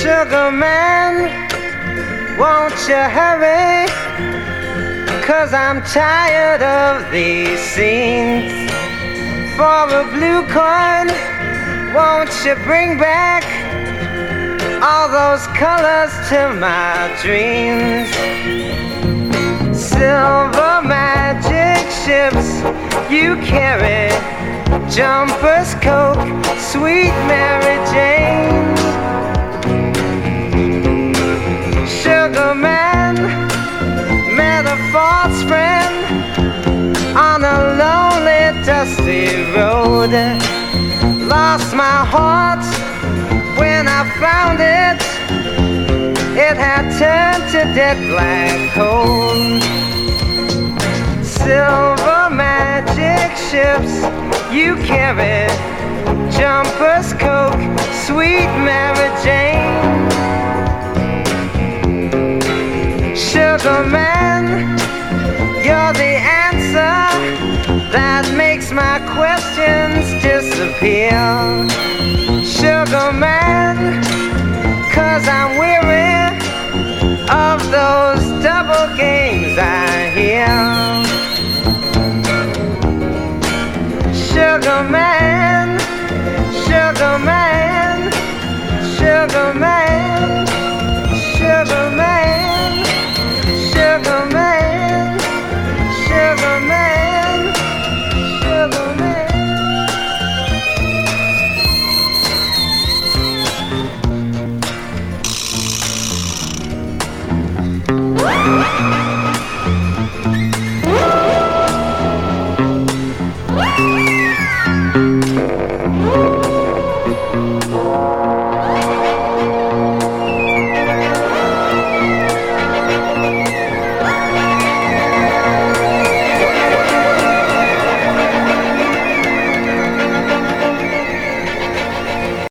Sugar man, won't you hurry? 'Cause I'm tired of these scenes. For a blue coin, won't you bring back all those colors to my dreams? Silver magic ships you carry, jumpers, Coke, sweet Mary Jane. Sugar man met a false friend on a lonely, dusty road. Lost my heart when I found it. It had turned to dead black coal. Silver magic ships you carry, jumpers, Coke, sweet Mary Jane. Sugar man, you're the answer that makes my questions disappear. Sugar man, 'cause I'm weary of those double games I hear.